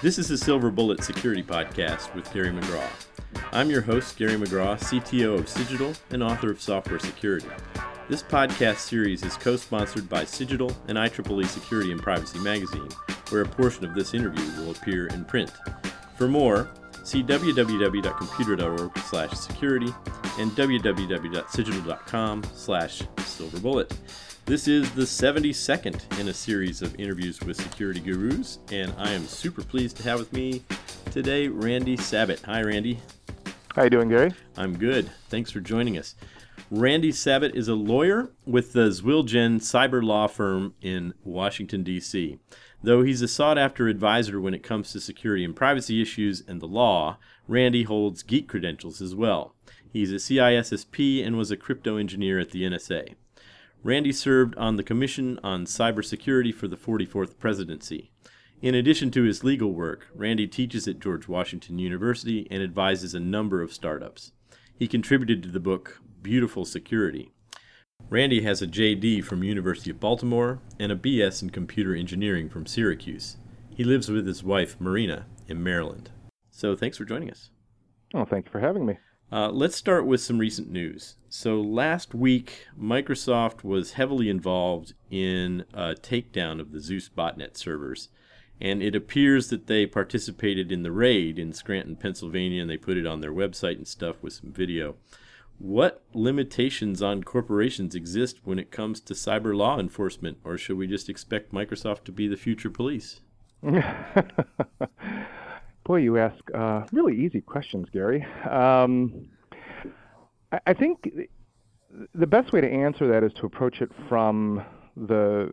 This is the Silver Bullet Security Podcast with Gary McGraw. I'm your host, Gary McGraw, CTO of Cigital and author of Software Security. This podcast series is co-sponsored by Cigital and IEEE Security and Privacy Magazine, where a portion of this interview will appear in print. For more, see www.computer.org/security and www.cigital.com/silverbullet. This is the 72nd in a series of interviews with security gurus, and I am super pleased to have with me today Randy Sabat. Hi, Randy. How you doing, Gary? I'm good. Thanks for joining us. Randy Sabat is a lawyer with the Zwilgen cyber law firm in Washington, D.C. Though he's a sought-after advisor when it comes to security and privacy issues and the law, Randy holds geek credentials as well. He's a CISSP and was a crypto engineer at the NSA. Randy served on the Commission on Cybersecurity for the 44th presidency. In addition to his legal work, Randy teaches at George Washington University and advises a number of startups. He contributed to the book Beautiful Security. Randy has a JD from University of Baltimore and a BS in computer engineering from Syracuse. He lives with his wife, Marina, in Maryland. So thanks for joining us. Oh, thank you for having me. Let's start with some recent news. So last week, Microsoft was heavily involved in a takedown of the Zeus botnet servers, and it appears that they participated in the raid in Scranton, Pennsylvania, and they put it on their website and stuff with some video. What limitations on corporations exist when it comes to cyber law enforcement, or should we just expect Microsoft to be the future police? Boy, you ask really easy questions, Gary. I think the best way to answer that is to approach it from the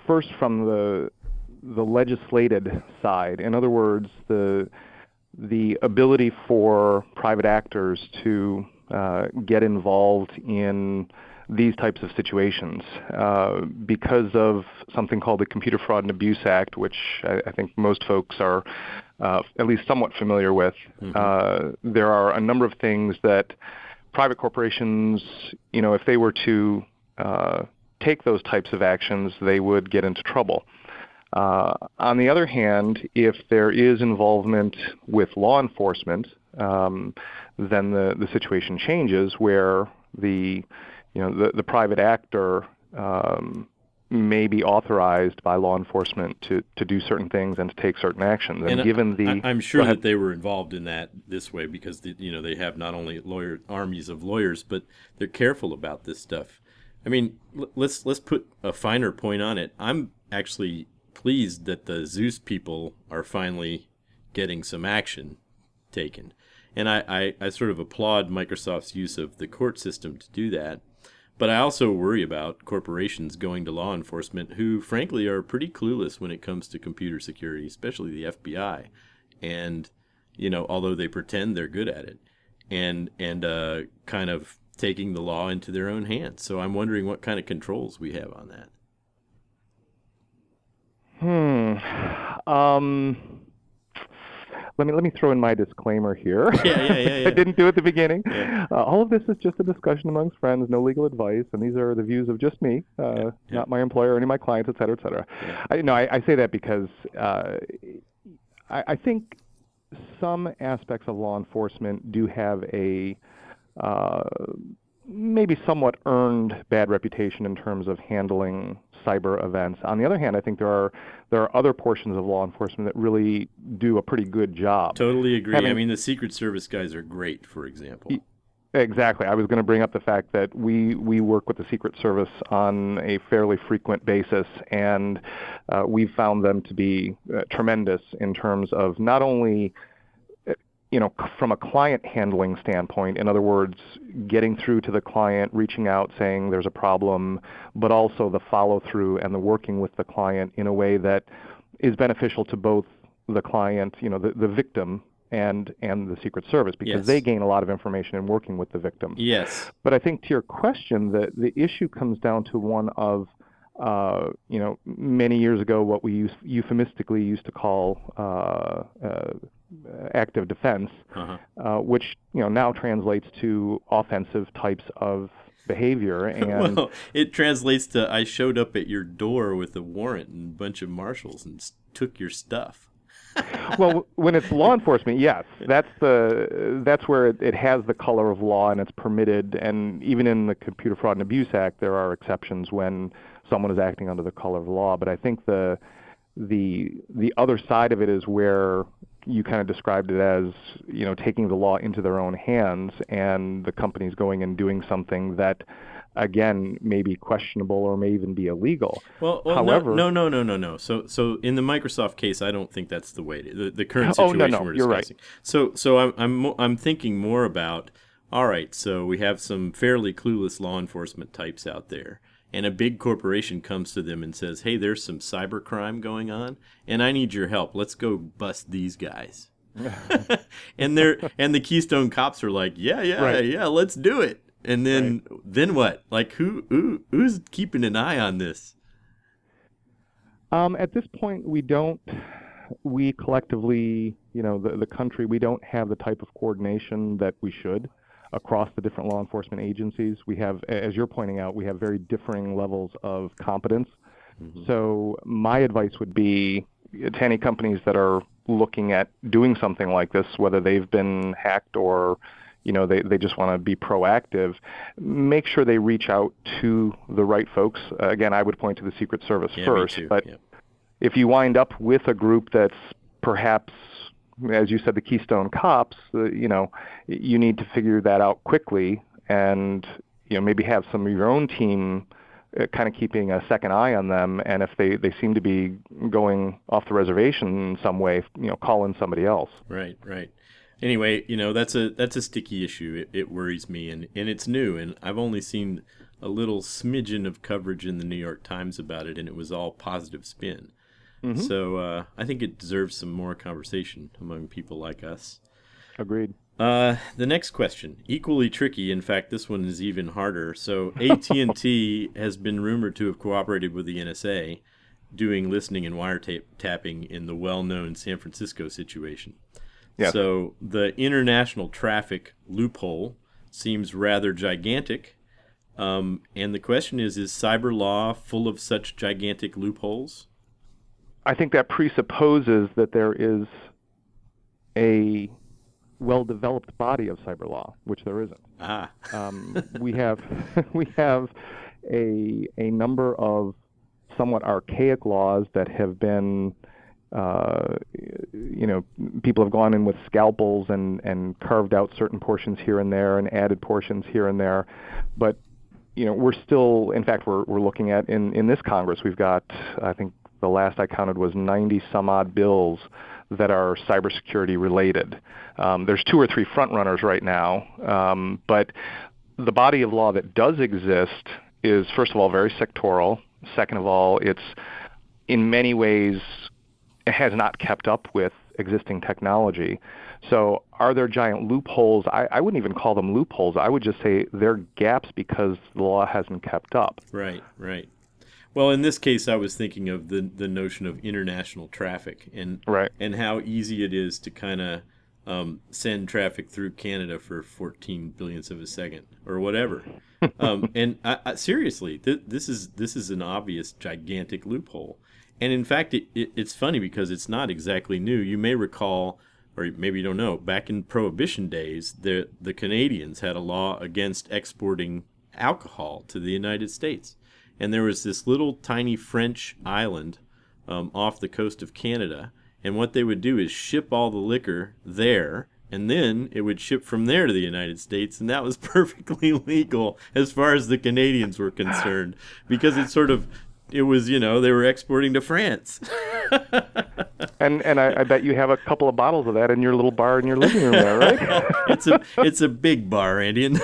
legislated side. In other words, the ability for private actors to get involved in these types of situations because of something called the Computer Fraud and Abuse Act, which I think most folks are at least somewhat familiar with. Mm-hmm. There are a number of things that private corporations, if they were to take those types of actions, they would get into trouble. On the other hand, if there is involvement with law enforcement, then the situation changes where the private actor may be authorized by law enforcement to do certain things and to take certain actions. And given I'm sure that they were involved in that this way because they have not only armies of lawyers, but they're careful about this stuff. I mean, let's put a finer point on it. I'm actually pleased that the Zeus people are finally getting some action taken. And I sort of applaud Microsoft's use of the court system to do that. But I also worry about corporations going to law enforcement who, frankly, are pretty clueless when it comes to computer security, especially the FBI. And, although they pretend they're good at it, and kind of taking the law into their own hands. So I'm wondering what kind of controls we have on that. Let me throw in my disclaimer here. Yeah. I didn't do it at the beginning. Yeah. All of this is just a discussion amongst friends, no legal advice, and these are the views of just me, not my employer or any of my clients, et cetera, et cetera. Yeah. I say that because I think some aspects of law enforcement do have a maybe somewhat earned bad reputation in terms of handling cyber events. On the other hand, I think there are other portions of law enforcement that really do a pretty good job. Totally agree. The Secret Service guys are great, for example. Exactly. I was going to bring up the fact that we work with the Secret Service on a fairly frequent basis, and we've found them to be tremendous in terms of not only from a client handling standpoint, in other words, getting through to the client, reaching out, saying there's a problem, but also the follow-through and the working with the client in a way that is beneficial to both the client, the victim, and the Secret Service, because they gain a lot of information in working with the victim. Yes. But I think to your question, the issue comes down to one of, many years ago, what we euphemistically used to call active defense, which now translates to offensive types of behavior. And well, it translates to I showed up at your door with a warrant and a bunch of marshals and took your stuff. Well, when it's law enforcement, yes, that's where it has the color of law and it's permitted. And even in the Computer Fraud and Abuse Act, there are exceptions when someone is acting under the color of law. But I think the other side of it is where you kind of described it as, taking the law into their own hands, and the company's going and doing something that, again, may be questionable or may even be illegal. Well, However, no. So in the Microsoft case, I don't think that's the way. The current oh, situation no, we're you're right. discussing. So I'm thinking more about, all right. So we have some fairly clueless law enforcement types out there, and a big corporation comes to them and says, "Hey, there's some cybercrime going on, and I need your help. Let's go bust these guys." and the Keystone Cops are like, Right. yeah, let's do it. And then what? Like who's keeping an eye on this? At this point, we collectively, the country, we don't have the type of coordination that we should across the different law enforcement agencies. We have, as you're pointing out, we have very differing levels of competence. Mm-hmm. So my advice would be to any companies that are looking at doing something like this, whether they've been hacked or they just want to be proactive, make sure they reach out to the right folks. Again, I would point to the Secret Service first. Me too. But Yep. if you wind up with a group that's perhaps, as you said, the Keystone Cops, you need to figure that out quickly, and maybe have some of your own team kind of keeping a second eye on them. And if they seem to be going off the reservation in some way, call in somebody else. Right. Anyway, that's a sticky issue. It worries me, and it's new, and I've only seen a little smidgen of coverage in the New York Times about it, and it was all positive spin. Mm-hmm. So I think it deserves some more conversation among people like us. Agreed. The next question, equally tricky. In fact, this one is even harder. So AT&T has been rumored to have cooperated with the NSA, doing listening and wiretapping in the well-known San Francisco situation. Yes. So the international traffic loophole seems rather gigantic. And the question is cyber law full of such gigantic loopholes? I think that presupposes that there is a well-developed body of cyber law, which there isn't. We have a number of somewhat archaic laws that have been, people have gone in with scalpels and carved out certain portions here and there and added portions here and there, but we're still, in fact, we're looking at in this Congress, we've got, I think the last I counted was 90 some odd bills that are cybersecurity related. There's 2 or 3 front runners right now, but the body of law that does exist is, first of all, very sectoral. Second of all, it's in many ways has not kept up with existing technology. So are there giant loopholes? I wouldn't even call them loopholes. I would just say they're gaps because the law hasn't kept up. Right. Well, in this case, I was thinking of the notion of international traffic and how easy it is to kind of send traffic through Canada for 14 billionths of a second or whatever. And seriously, this is an obvious gigantic loophole. And in fact, it's funny because it's not exactly new. You may recall, or maybe you don't know, back in Prohibition days, the Canadians had a law against exporting alcohol to the United States. And there was this little tiny French island off the coast of Canada. And what they would do is ship all the liquor there, and then it would ship from there to the United States. And that was perfectly legal as far as the Canadians were concerned, because it was, they were exporting to France. And I bet you have a couple of bottles of that in your little bar in your living room there, right? It's a big bar, Andy. And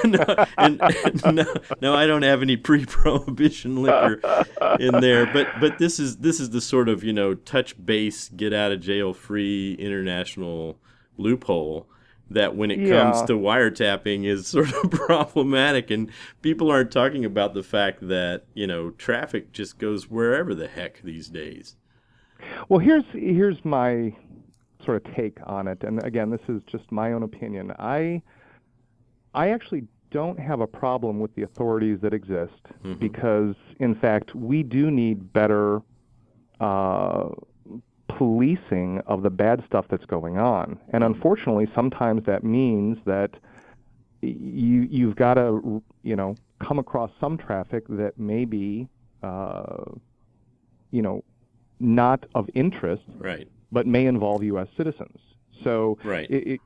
no, I don't have any pre-prohibition liquor in there. But this is the sort of touch base, get out of jail free international loophole that when it comes to wiretapping is sort of problematic, and people aren't talking about the fact that traffic just goes wherever the heck these days. Well, here's my sort of take on it, and again, this is just my own opinion. I actually don't have a problem with the authorities that exist, because, in fact, we do need better policing of the bad stuff that's going on. And unfortunately, sometimes that means that you've got to, come across some traffic that may be, not of interest, Right. but may involve U.S. citizens. So, Right.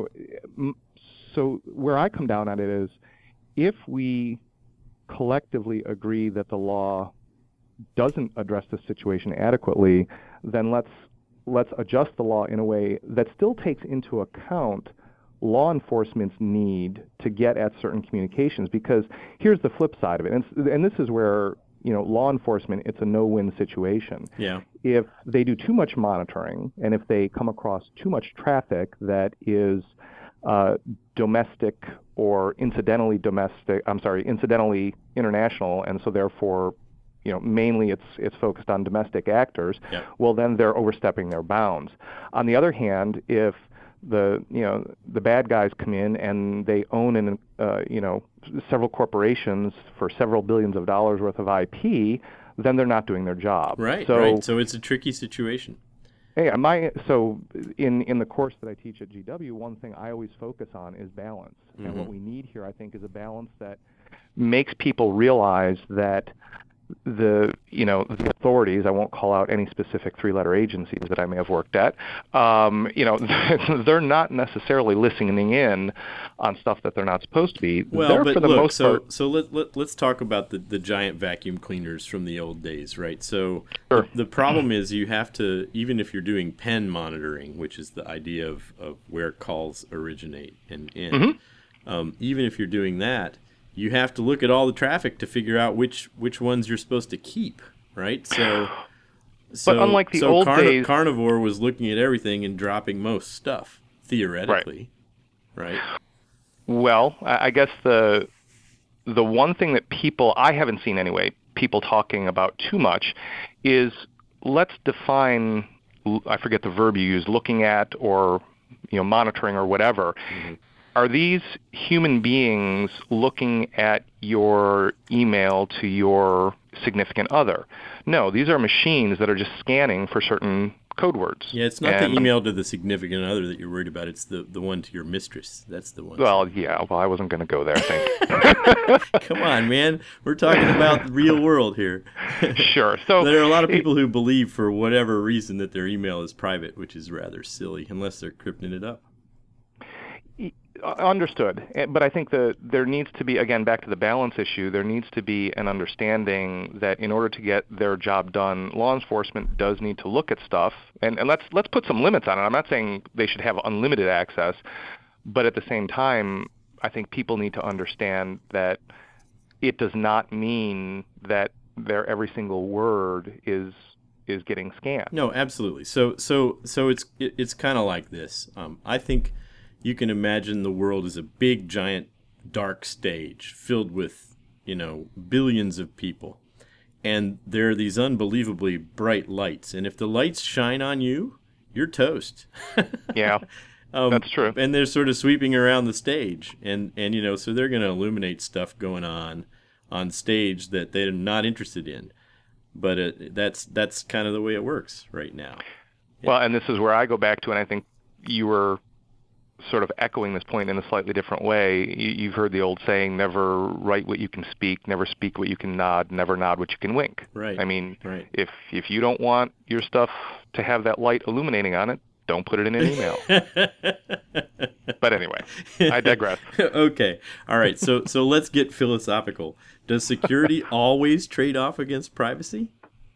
So where I come down on it is, if we collectively agree that the law doesn't address the situation adequately, then let's adjust the law in a way that still takes into account law enforcement's need to get at certain communications. Because here's the flip side of it, and this is where law enforcement, it's a no-win situation. Yeah. If they do too much monitoring, and if they come across too much traffic that is domestic or incidentally international, and so therefore, mainly it's focused on domestic actors, Yep. well, then they're overstepping their bounds. On the other hand, if the bad guys come in and they own several corporations for several billions of dollars worth of IP, then they're not doing their job. Right. So, right. So it's a tricky situation. Hey, so in the course that I teach at GW, one thing I always focus on is balance. Mm-hmm. And what we need here, I think, is a balance that makes people realize that the authorities, I won't call out any specific three-letter agencies that I may have worked at, they're not necessarily listening in on stuff that they're not supposed to be. Well, they're, but for the look, most part, so let's talk about the giant vacuum cleaners from the old days, right? So Sure. the problem is you have to, even if you're doing pen monitoring, which is the idea of where calls originate and end, even if you're doing that, you have to look at all the traffic to figure out which ones you're supposed to keep, right? So unlike the old days, Carnivore was looking at everything and dropping most stuff, theoretically, right? Well, I guess the one thing that I haven't seen anyway, people talking about too much, is let's define, I forget the verb you use, looking at or monitoring or whatever. Mm-hmm. Are these human beings looking at your email to your significant other? No, these are machines that are just scanning for certain code words. Yeah, it's not the email to the significant other that you're worried about. It's the one to your mistress. That's the one. Well, yeah. Well, I wasn't going to go there, I think. Come on, man. We're talking about the real world here. Sure. So there are a lot of people who believe for whatever reason that their email is private, which is rather silly, unless they're crypting it up. Understood. But I think there needs to be, again, back to the balance issue, there needs to be an understanding that in order to get their job done, law enforcement does need to look at stuff. And let's put some limits on it. I'm not saying they should have unlimited access, but at the same time, I think people need to understand that it does not mean that their every single word is getting scanned. No, absolutely. So it's kind of like this. I think you can imagine the world as a big, giant, dark stage filled with, billions of people. And there are these unbelievably bright lights. And if the lights shine on you, you're toast. Yeah, that's true. And they're sort of sweeping around the stage. And so they're going to illuminate stuff going on stage that they're not interested in. But that's kind of the way it works right now. Yeah. Well, and this is where I go back to, and I think you were sort of echoing this point in a slightly different way. You've heard the old saying, never write what you can speak, never speak what you can nod, never nod what you can wink. Right. I mean, right. If you don't want your stuff to have that light illuminating on it, don't put it in an email. But anyway, I digress. Okay. All right. So let's get philosophical. Does security always trade off against privacy?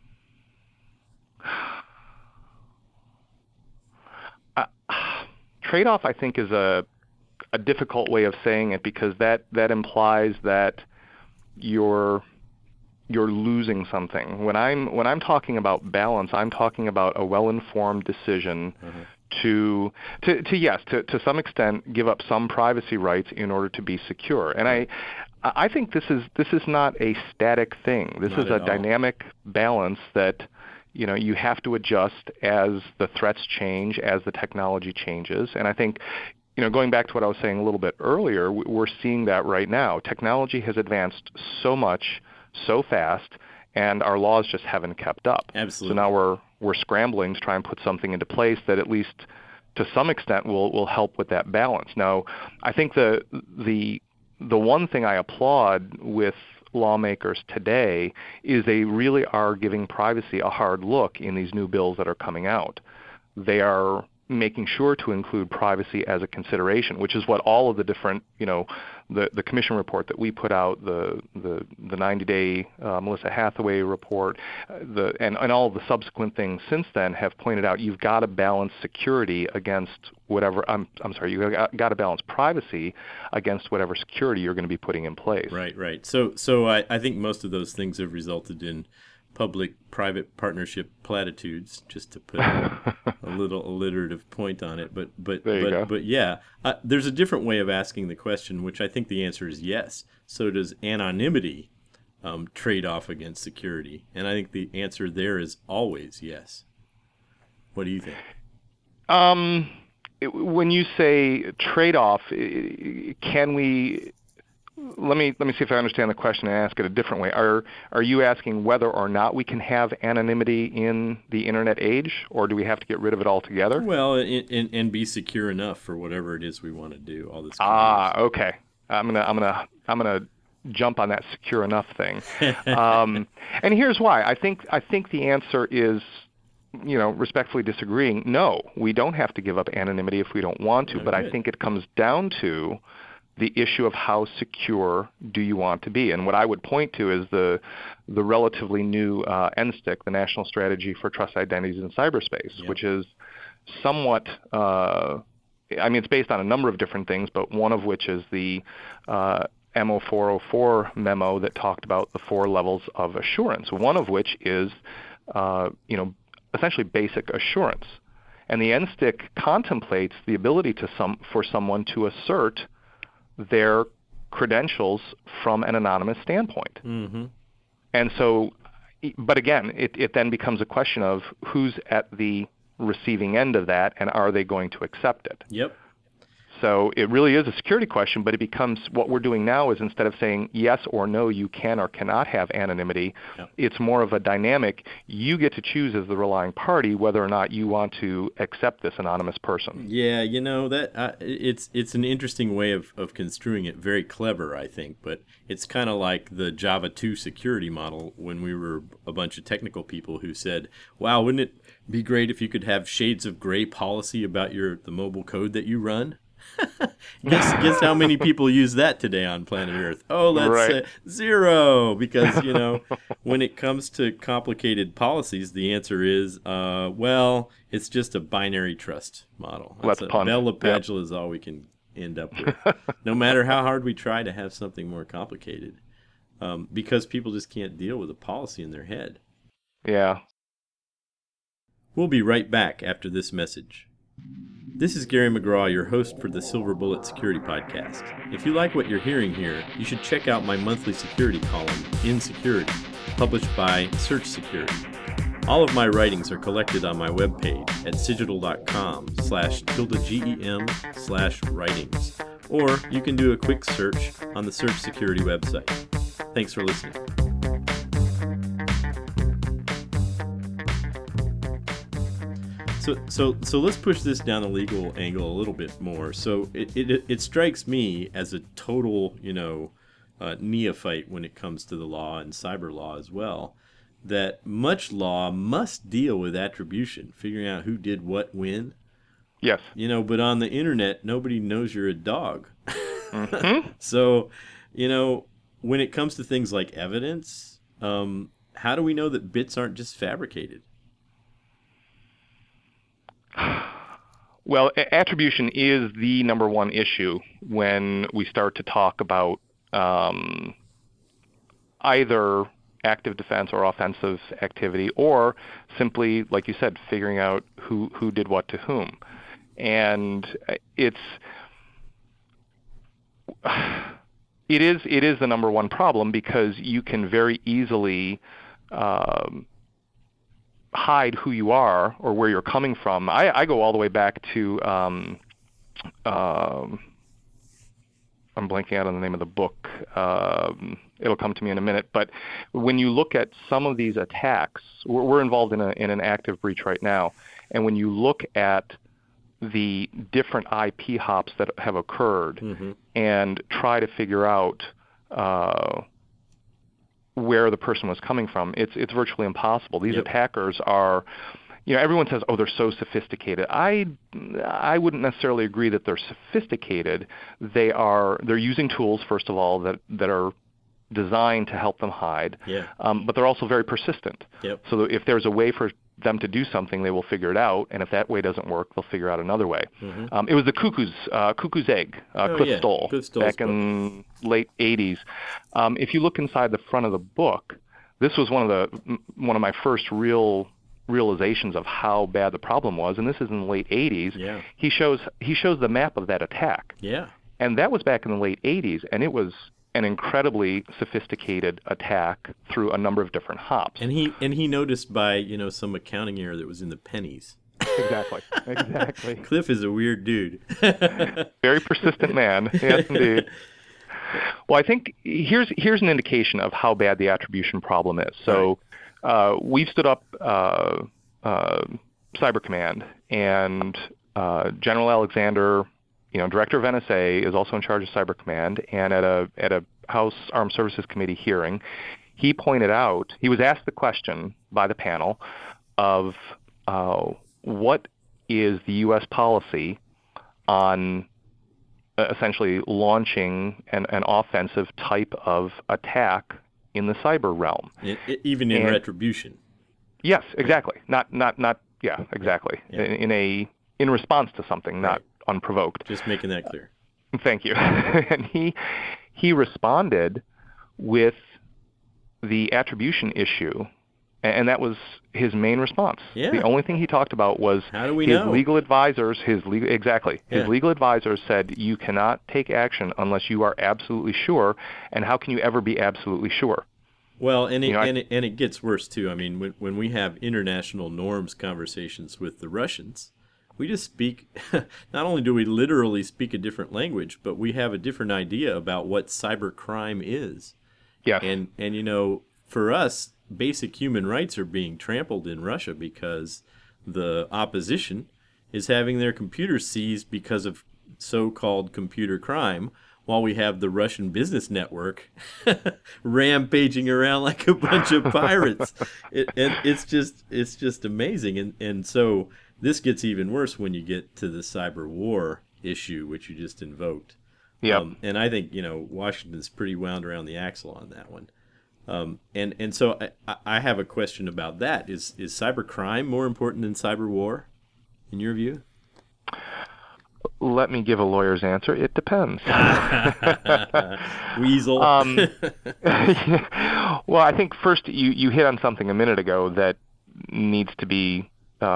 Trade-off, I think, is a difficult way of saying it, because that implies that you're losing something. When I'm talking about balance, I'm talking about a well-informed decision to some extent give up some privacy rights in order to be secure. And I think this is not a static thing. This is a dynamic balance that you have to adjust as the threats change, as the technology changes. And I think, going back to what I was saying a little bit earlier, we're seeing that right now. Technology has advanced so much, so fast, and our laws just haven't kept up. Absolutely. So now we're scrambling to try and put something into place that at least to some extent will help with that balance. Now, I think the one thing I applaud with lawmakers today is they really are giving privacy a hard look in these new bills that are coming out. They are making sure to include privacy as a consideration, which is what all of the different, the commission report that we put out, the 90-day Melissa Hathaway report, and all of the subsequent things since then have pointed out you've got to balance security against whatever. I'm sorry, you've got to balance privacy against whatever security you're going to be putting in place. Right. So I think most of those things have resulted in public-private partnership platitudes, just to put a little alliterative point on it. But yeah, there's a different way of asking the question, which I think the answer is yes. So does anonymity trade off against security? And I think the answer there is always yes. What do you think? When you say trade-off, can we? Let me see if I understand the question and ask it a different way. Are you asking whether or not we can have anonymity in the internet age, or do we have to get rid of it altogether? Well, and be secure enough for whatever it is we want to do. All this. Okay. I'm gonna jump on that secure enough thing. And here's why. I think the answer is, respectfully disagreeing. No, we don't have to give up anonymity if we don't want to. But I think it comes down to the issue of how secure do you want to be. And what I would point to is the relatively new NSTIC, the National Strategy for Trust Identities in Cyberspace, which is somewhat, it's based on a number of different things, but one of which is the MO404 memo that talked about the 4 levels of assurance, one of which is, essentially basic assurance. And the NSTIC contemplates the ability for someone to assert their credentials from an anonymous standpoint. Mm-hmm. And so, but again, it then becomes a question of who's at the receiving end of that, and are they going to accept it? Yep. So it really is a security question, but it becomes, what we're doing now is instead of saying yes or no, you can or cannot have anonymity, it's more of a dynamic. You get to choose as the relying party whether or not you want to accept this anonymous person. Yeah, that it's an interesting way of construing it. Very clever, I think, but it's kind of like the Java 2 security model when we were a bunch of technical people who said, wow, wouldn't it be great if you could have shades of gray policy about the mobile code that you run? Guess how many people use that today on planet Earth? Oh, let's say 0, because when it comes to complicated policies, the answer is well, it's just a binary trust model. Bell LaPagula is all we can end up with, no matter how hard we try to have something more complicated, because people just can't deal with a policy in their head. Yeah. We'll be right back after this message. This is Gary McGraw, your host for the Silver Bullet Security Podcast. If you like what you're hearing here, you should check out my monthly security column, In Security, published by Search Security. All of my writings are collected on my webpage at cigital.com/GEM/writings, or you can do a quick search on the Search Security website. Thanks for listening. So let's push this down the legal angle a little bit more. So it strikes me as a total, neophyte when it comes to the law and cyber law as well, that much law must deal with attribution, figuring out who did what when. Yes. But on the internet, nobody knows you're a dog. Mm-hmm. So, when it comes to things like evidence, how do we know that bits aren't just fabricated? Well, attribution is the number one issue when we start to talk about either active defense or offensive activity, or simply, like you said, figuring out who did what to whom. And it is the number one problem, because you can very easily hide who you are or where you're coming from. I go all the way back to I'm blanking out on the name of the book. It'll come to me in a minute. But when you look at some of these attacks, we're involved in an active breach right now. And when you look at the different IP hops that have occurred and try to figure out where the person was coming from, it's virtually impossible. These attackers are, everyone says, oh, they're so sophisticated. I wouldn't necessarily agree that they're sophisticated. They're using tools, first of all, that are designed to help them hide. But they're also very persistent. So if there's a way for them to do something, they will figure it out, and if that way doesn't work, they'll figure out another way. It was the Cuckoo's Egg, Cliff Stoll, back in late 80s. If you look inside the front of the book, this was one of my first realizations of how bad the problem was, and this is in the late 80s. He shows the map of that attack. And that was back in the late 80s, and it was an incredibly sophisticated attack through a number of different hops. And he noticed by, some accounting error that was in the pennies. Exactly. Cliff is a weird dude. Very persistent man. Yes, indeed. Well, I think here's an indication of how bad the attribution problem is. So we've stood up Cyber Command, and General Alexander, director of NSA, is also in charge of Cyber Command. And at a House Armed Services Committee hearing, he pointed out, he was asked the question by the panel of what is the U.S. policy on essentially launching an offensive type of attack in the cyber realm, even in retribution. Yes, exactly. Not. Yeah, exactly. In response to something, not unprovoked. Just making that clear. Thank you. And he responded with the attribution issue, and that was his main response. The only thing he talked about was how do we his know? Legal advisors. His legal advisors said you cannot take action unless you are absolutely sure. And how can you ever be absolutely sure? Well, and it gets worse too. I mean, when we have international norms conversations with the Russians, we just speak, not only do we literally speak a different language, but we have a different idea about what cyber crime is. And for us, basic human rights are being trampled in Russia because the opposition is having their computers seized because of so-called computer crime, while we have the Russian business network rampaging around like a bunch of pirates. It's just amazing. And so this gets even worse when you get to the cyber war issue, which you just invoked. And I think, Washington's pretty wound around the axle on that one. And so I have a question about that. Is cyber crime more important than cyber war, in your view? Let me give a lawyer's answer. It depends. Weasel. Well, I think first you hit on something a minute ago that needs to be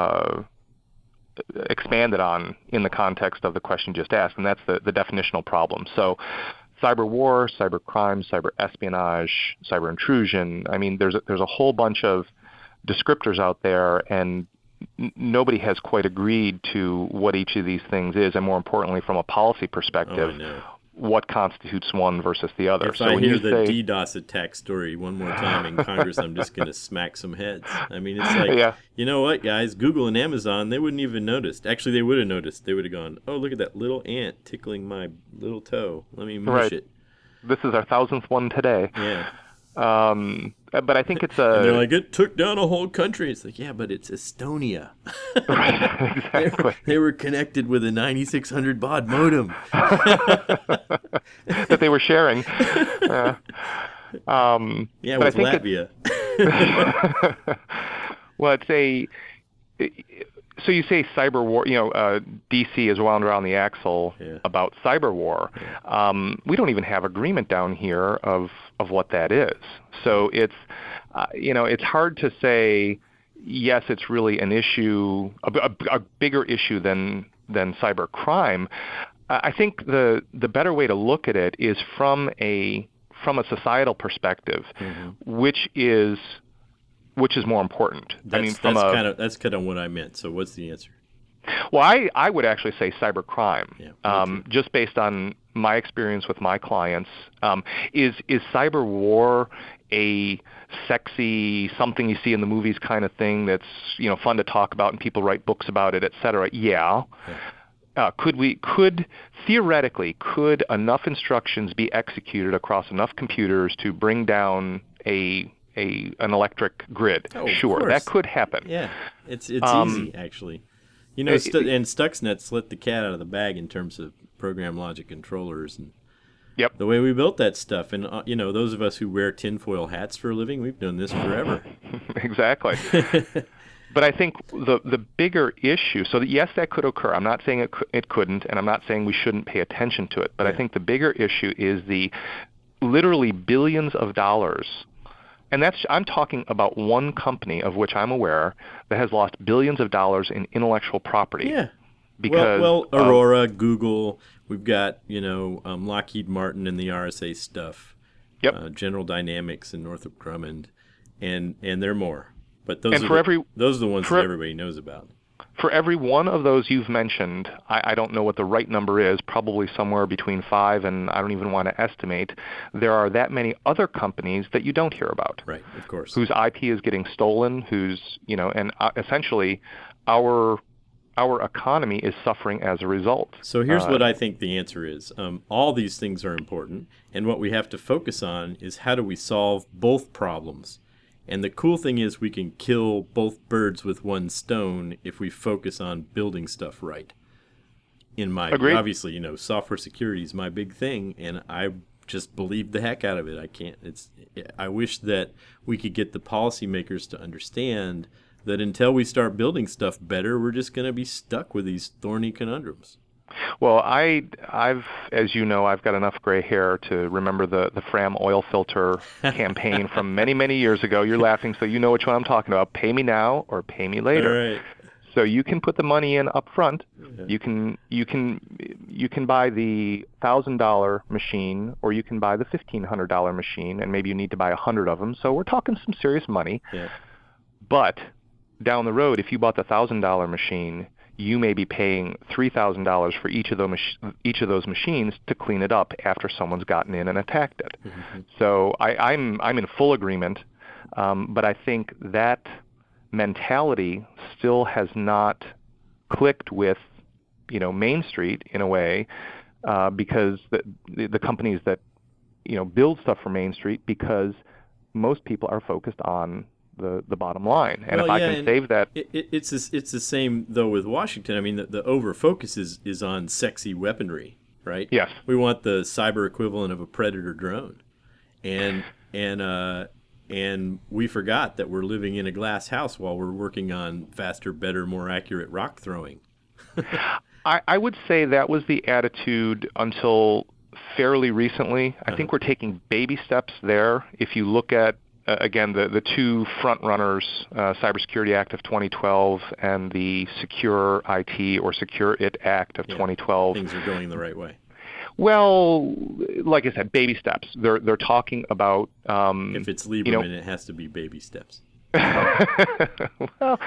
expanded on in the context of the question just asked, and that's the definitional problem. So cyber war, cyber crime, cyber espionage, cyber intrusion. I mean, there's a whole bunch of descriptors out there, and nobody has quite agreed to what each of these things is, and more importantly, from a policy perspective, what constitutes one versus the other. If I hear the DDoS attack story one more time in Congress, I'm just going to smack some heads. I mean, it's like, you know what, guys? Google and Amazon, they wouldn't even noticed. Actually, they would have noticed. They would have gone, oh, look at that little ant tickling my little toe. Let me mush it. This is our 1000th one today. But I think it's and they're like, it took down a whole country. It's like, yeah, but it's Estonia. Right, exactly. They were connected with a 9600 baud modem that they were sharing. With Latvia. Well, so you say cyber war, DC is wound around the axle about cyber war. We don't even have agreement down here of what that is. So it's hard to say, yes, it's really an issue, a bigger issue than cyber crime. I think the better way to look at it is from a societal perspective, which is more important. That's kind of what I meant. So what's the answer? Well, I would actually say cybercrime, just based on my experience with my clients. Is cyber war a sexy, something you see in the movies kind of thing that's fun to talk about and people write books about it, et cetera? Yeah. Could theoretically enough instructions be executed across enough computers to bring down an electric grid? Oh, sure, that could happen. Yeah, it's easy actually. And Stuxnet let the cat out of the bag in terms of program logic controllers and the way we built that stuff. And those of us who wear tinfoil hats for a living, we've done this forever. Exactly. But I think the bigger issue, so that yes, that could occur. I'm not saying it couldn't, and I'm not saying we shouldn't pay attention to it. But I think the bigger issue is the literally billions of dollars. And I'm talking about one company of which I'm aware that has lost billions of dollars in intellectual property. Yeah. Because Aurora, Google, we've got Lockheed Martin and the RSA stuff. Yep. General Dynamics and Northrop Grumman, and there are more. But those are the ones that everybody knows about. For every one of those you've mentioned, I don't know what the right number is, probably somewhere between 5 and I don't even want to estimate. There are that many other companies that you don't hear about. Right, of course. Whose IP is getting stolen, and essentially our economy is suffering as a result. So here's what I think the answer is. All these things are important, and what we have to focus on is how do we solve both problems. And the cool thing is we can kill both birds with one stone if we focus on building stuff right. In my view, obviously, software security is my big thing, and I just believe the heck out of it. I wish that we could get the policymakers to understand that until we start building stuff better, we're just going to be stuck with these thorny conundrums. Well, I've, as you know, I've got enough gray hair to remember the Fram oil filter campaign from many, many years ago. You're laughing, so you know which one I'm talking about. Pay me now or pay me later. All right. So you can put the money in up front. Yeah. You can buy the $1,000 machine, or you can buy the $1,500 machine, and maybe you need to buy 100 of them. So we're talking some serious money. Yeah. But down the road, if you bought the $1,000 machine, you may be paying $3,000 for each of those machines to clean it up after someone's gotten in and attacked it. Mm-hmm. So I'm in full agreement, but I think that mentality still has not clicked with Main Street in a way, because the companies that build stuff for Main Street, because most people are focused on the bottom line. And if I can save that... It's the same, though, with Washington. I mean, the over-focus is on sexy weaponry, right? Yes. We want the cyber equivalent of a Predator drone. And we forgot that we're living in a glass house while we're working on faster, better, more accurate rock throwing. I would say that was the attitude until fairly recently. I think we're taking baby steps there. If you look at again, the two front runners, Cybersecurity Act of 2012 and the Secure IT or Secure It Act of 2012. Things are going the right way. Well, like I said, baby steps. They're talking about... if it's Lieberman, it has to be baby steps. Well,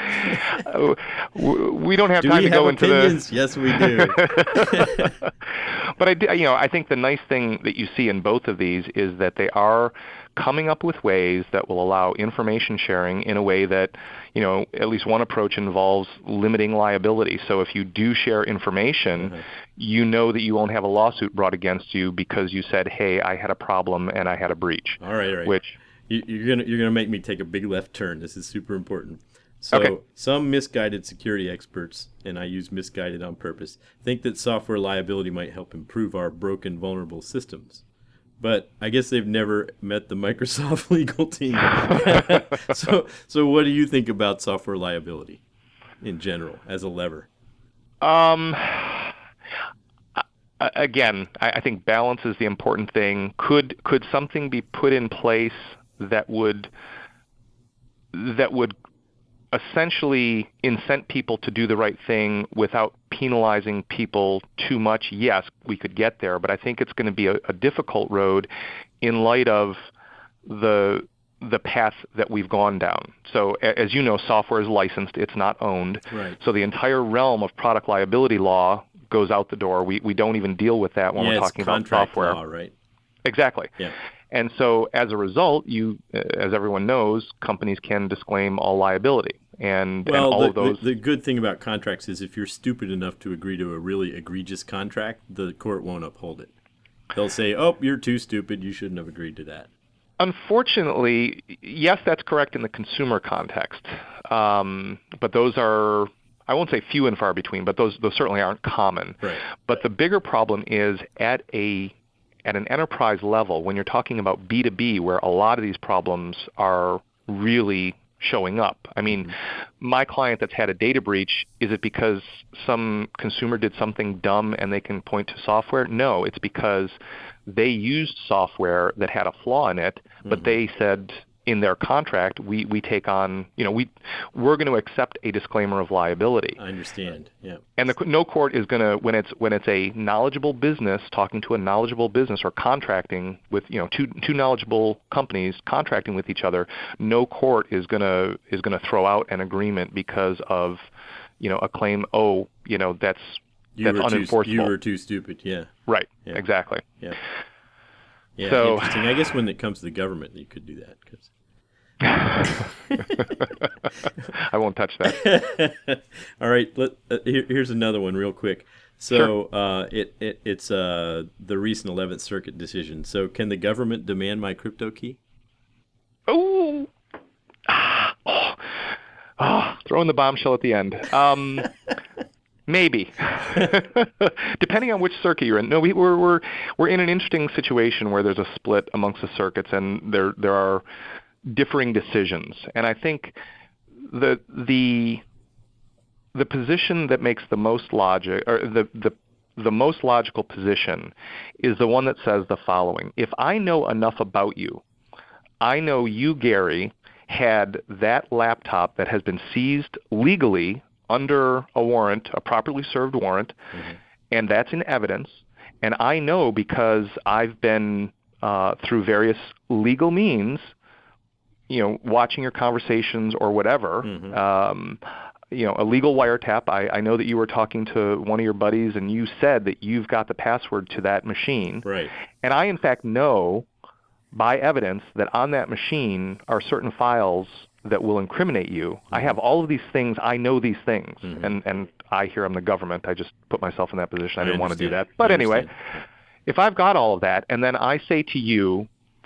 we don't have time to go into opinions? Yes, we do. But I think the nice thing that you see in both of these is that they are coming up with ways that will allow information sharing in a way that, at least one approach involves limiting liability. So if you do share information, you know that you won't have a lawsuit brought against you because you said, hey, I had a problem and I had a breach. All right. Which... You're gonna make me take a big left turn. This is super important. So some misguided security experts, and I use misguided on purpose, think that software liability might help improve our broken, vulnerable systems. But I guess they've never met the Microsoft legal team. So what do you think about software liability in general as a lever? Again, I think balance is the important thing. Could something be put in place that would essentially incent people to do the right thing without penalizing people too much? Yes, we could get there, but I think it's going to be a difficult road in light of the the path that we've gone down. So as you know, software is licensed, it's not owned. Right. So the entire realm of product liability law goes out the door. We don't even deal with that when we're talking about software. Law, right? Exactly. Yeah. And so as a result, as everyone knows, companies can disclaim all liability. And all of those. The good thing about contracts is if you're stupid enough to agree to a really egregious contract, the court won't uphold it. They'll say, oh, you're too stupid, you shouldn't have agreed to that. Unfortunately, yes, that's correct in the consumer context. But those are, I won't say few and far between, but those certainly aren't common. Right. But the bigger problem is at an enterprise level, when you're talking about B2B, where a lot of these problems are really showing up. I mean, my client that's had a data breach, is it because some consumer did something dumb and they can point to software? No, it's because they used software that had a flaw in it, but they said in their contract, we take on, we're going to accept a disclaimer of liability. I understand. Yeah. And no court is going to, when it's a knowledgeable business talking to a knowledgeable business or contracting with, two knowledgeable companies contracting with each other, no court is going to throw out an agreement because of, a claim. That's unenforceable. You were too stupid. Yeah. Right. Yeah. Exactly. Yeah. Yeah. So, interesting. I guess when it comes to the government, you could do that. I won't touch that. All right. Here's another one real quick. So sure. It's the recent 11th Circuit decision. So can the government demand my crypto key? Throwing the bombshell at the end. Maybe, depending on which circuit you're in. No, we're in an interesting situation where there's a split amongst the circuits, and there are differing decisions. And I think the position that makes the most logic, or the most logical position, is the one that says the following: if I know enough about you, I know you, Gary, had that laptop that has been seized legally under a warrant, a properly served warrant, and that's in evidence. And I know because I've been through various legal means, watching your conversations or whatever, a legal wiretap. I know that you were talking to one of your buddies and you said that you've got the password to that machine. Right. And I, in fact, know by evidence that on that machine are certain files that will incriminate you. I have all of these things. I know these things. And I hear I'm the government. I just put myself in that position. I didn't want to do that. But anyway, if I've got all of that, and then I say to you,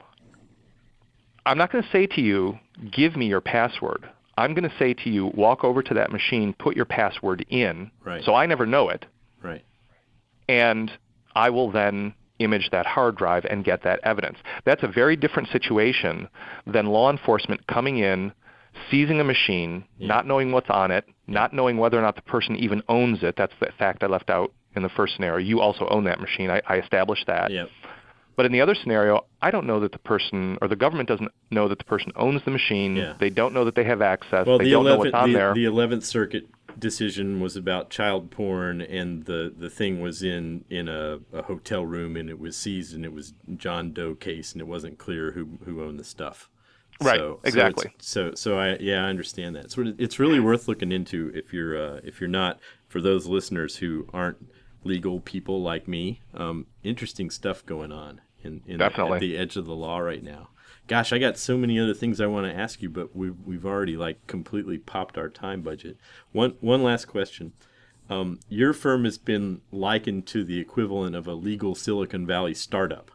I'm not going to say to you, give me your password. I'm going to say to you, walk over to that machine, put your password in, so I never know it. Right. And I will then image that hard drive and get that evidence. That's a very different situation than law enforcement coming in, seizing a machine, not knowing what's on it, not knowing whether or not the person even owns it. That's the fact I left out in the first scenario. You also own that machine. I established that. Yep. But in the other scenario, I don't know that the person, or the government doesn't know that the person owns the machine. Yeah. They don't know that they have access. Well, they don't know what's on there. The 11th Circuit decision was about child porn, and the thing was in a hotel room, and it was seized, and it was John Doe case, and it wasn't clear who owned the stuff. Right. Exactly. So I understand that. So it's really worth looking into if you're not, for those listeners who aren't legal people like me. Interesting stuff going on Definitely at the edge of the law right now. Gosh, I got so many other things I want to ask you, but we've already completely popped our time budget. One last question. Your firm has been likened to the equivalent of a legal Silicon Valley startup,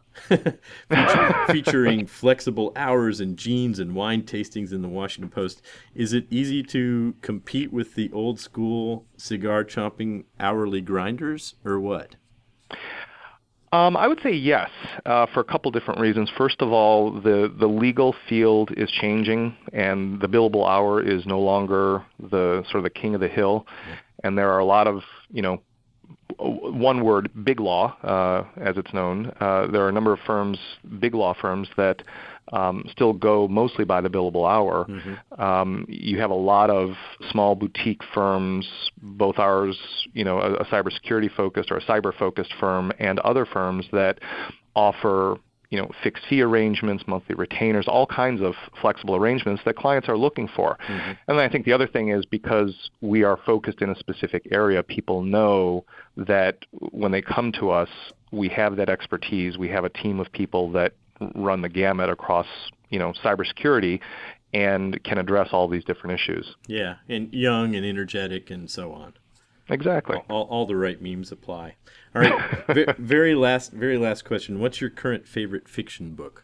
featuring flexible hours and jeans and wine tastings in the Washington Post. Is it easy to compete with the old school cigar chomping hourly grinders, or what? I would say yes, for a couple different reasons. First of all, the legal field is changing, and the billable hour is no longer the sort of the king of the hill. Yeah. And there are a lot of, one word, big law, as it's known. There are a number of firms, big law firms, that still go mostly by the billable hour. You have a lot of small boutique firms, both ours, a cybersecurity focused or a cyber focused firm, and other firms that offer fixed fee arrangements, monthly retainers, all kinds of flexible arrangements that clients are looking for. Mm-hmm. And then I think the other thing is because we are focused in a specific area, people know that when they come to us, we have that expertise. We have a team of people that run the gamut across, cybersecurity and can address all these different issues. Yeah, and young and energetic and so on. Exactly. All the right memes apply. All right, very last question. What's your current favorite fiction book?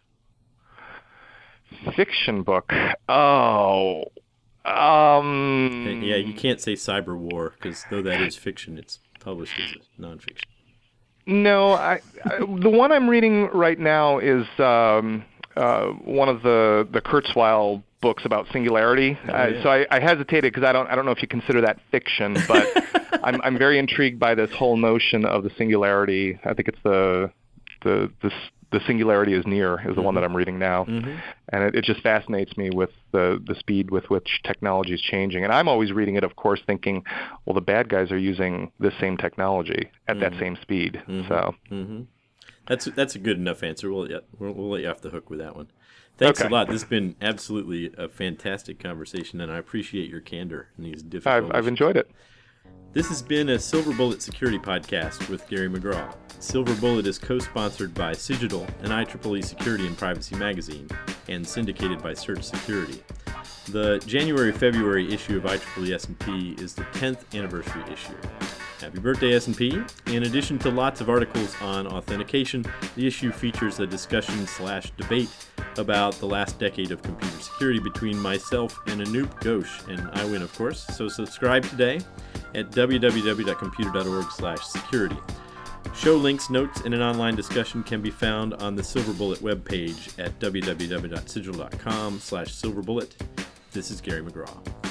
Fiction book? Oh, Yeah, you can't say Cyber War because though that is fiction, it's published as a nonfiction. No, the one I'm reading right now is one of the Kurzweil books about singularity. Yeah. So I hesitated because I don't know if you consider that fiction, but I'm very intrigued by this whole notion of the singularity. I think it's the singularity is near is the one that I'm reading now, and it just fascinates me with the speed with which technology is changing. And I'm always reading it, of course, thinking, well, the bad guys are using this same technology at that same speed. So that's a good enough answer. We'll let you off the hook with that one. Thanks a lot. This has been absolutely a fantastic conversation, and I appreciate your candor in these difficult I've enjoyed it. This has been a Silver Bullet Security Podcast with Gary McGraw. Silver Bullet is co-sponsored by Cigital and IEEE Security and Privacy Magazine and syndicated by Search Security. The January-February issue of IEEE S&P is the 10th anniversary issue. Happy birthday, S&P. In addition to lots of articles on authentication, the issue features a discussion/debate about the last decade of computer security between myself and Anoop Ghosh, and I win, of course. So subscribe today at www.computer.org/security. Show links, notes, and an online discussion can be found on the Silver Bullet webpage at www.sigil.com/silverbullet. This is Gary McGraw.